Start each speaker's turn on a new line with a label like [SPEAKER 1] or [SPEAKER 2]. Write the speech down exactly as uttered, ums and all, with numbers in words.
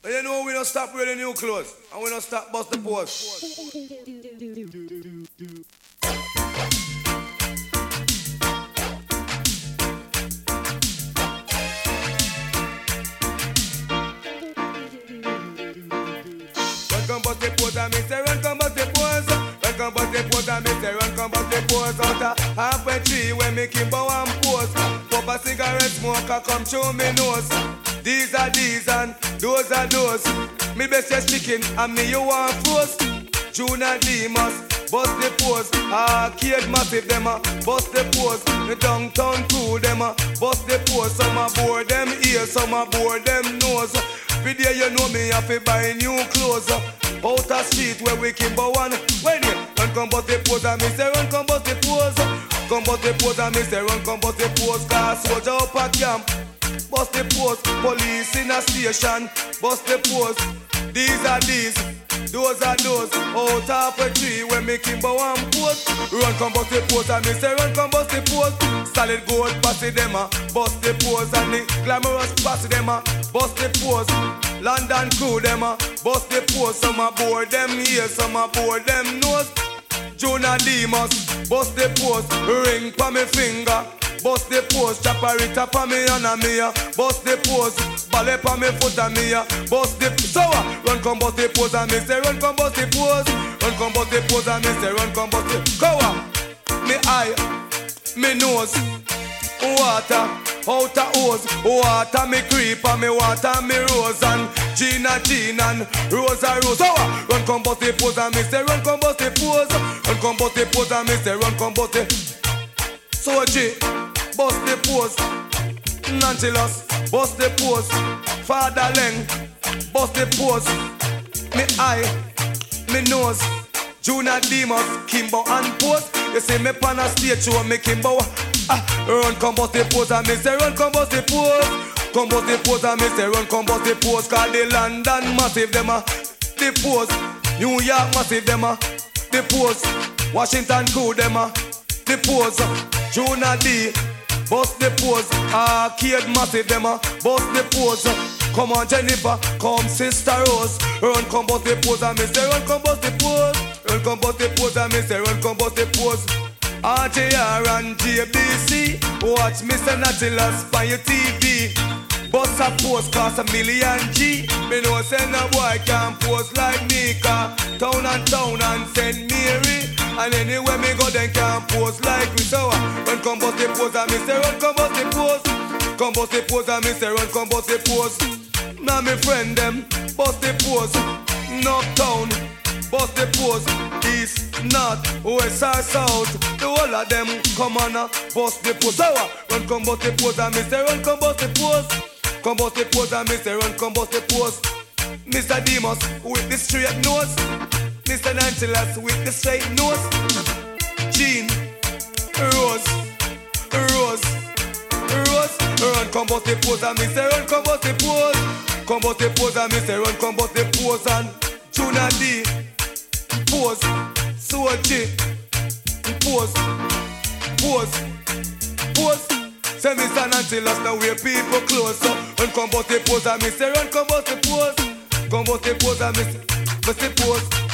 [SPEAKER 1] You know we don't stop wearing new clothes, and we don't stop bust the pose. Run come bust the pose, and me say run come bust the pose. Run come bust the pose, and me say run come bust the pose. Out a halfway tree when me Kimbo and pose. Pop a cigarette smoker come show me nose. These are these and those are those. Me best just chicken and me you want froze. Junior Demas, bust the pose. Arcade massive them a bust the pose. The downtown crew them a bust the pose. Some a bore them ears, some a bore them nose. Video you know me have to buy new clothes. Out a street where we Kimbo one. When you run come bust the pose and me say run come bust the pose. Come bust the pose and me say run come bust the pose. Cause soldier up a camp. Bust the pose, police in a station. Bust the pose, these are these, those are those. Out of a tree when me Kimbo and pose. Run come bust the pose and me say run come bust the pose. Solid gold passy them a bust the pose. And the glamorous passy them a bust the pose. London crew them a bust the pose. Some a bore them ears, some a bore them nose. Jonah Demas, bust the pose. Ring pa me finger. Bust the pose, chaparita pa me and a me, bust the pose, ballet pa me foot and me, bust the sour. Run come bust the pose and me say run come bust the pose. Run come bust the pose and me say run come bust the cover. Me eye, me nose, water, outer hose, water me creep and me water me rose and Gina Jean and Rosa Rose. Sour. Run come bust the pose and me say run come bust the pose. Run come bust the pose and me say run come bust the so G. Bust the pose, Nantilos, bust the pose, Father Leng, bust the pose, me eye, me nose, Junior Demas, Kimbo and pose. You see me pan a stage show, me Kimbo, ah, run come bust the pose and me say run come bust the pose. Come bust the pose and me say run come bust the pose. Cause the London massive them a the pose, New York massive them a the pose, Washington crew them a the pose, Junior D. Bust the pose, Arcade massive them a bust the pose. Come on Jennifer, come Sister Rose. Run come bust the pose and me say run come bust the pose. Run come bust the pose and me say run come bust the pose. R J R and J B C, watch Mister Nautilus by your T V. Bust a pose cost a million G. Me know say no boy can pose like me. Cause town and town and Saint Mary. And anywhere me go then can pose like me. So run come bust the pose and me say run come bust the pose. Come bust the pose and me say run come bust the pose. Now me friend them bust the pose. Knockdown bust the pose. East, north, west or south. The whole of them come on a bust the pose. So run come bust the pose and me say run come bust the pose. Come bust the pose and me say run come bust the pose. Mister Demas with the straight nose. Mister Nantilas with the straight nose. Jean, Rose, Rose, Rose. Run come bust the pose and me say run come bust the pose. Come bust the pose and me say run come bust the pose. And Junior D, pose, Soji, pose, pose, pose. Say Mister Nantilas now wear people close. So run come bust the pose and me say run come bust the pose. Come bust the pose and me say bust the pose.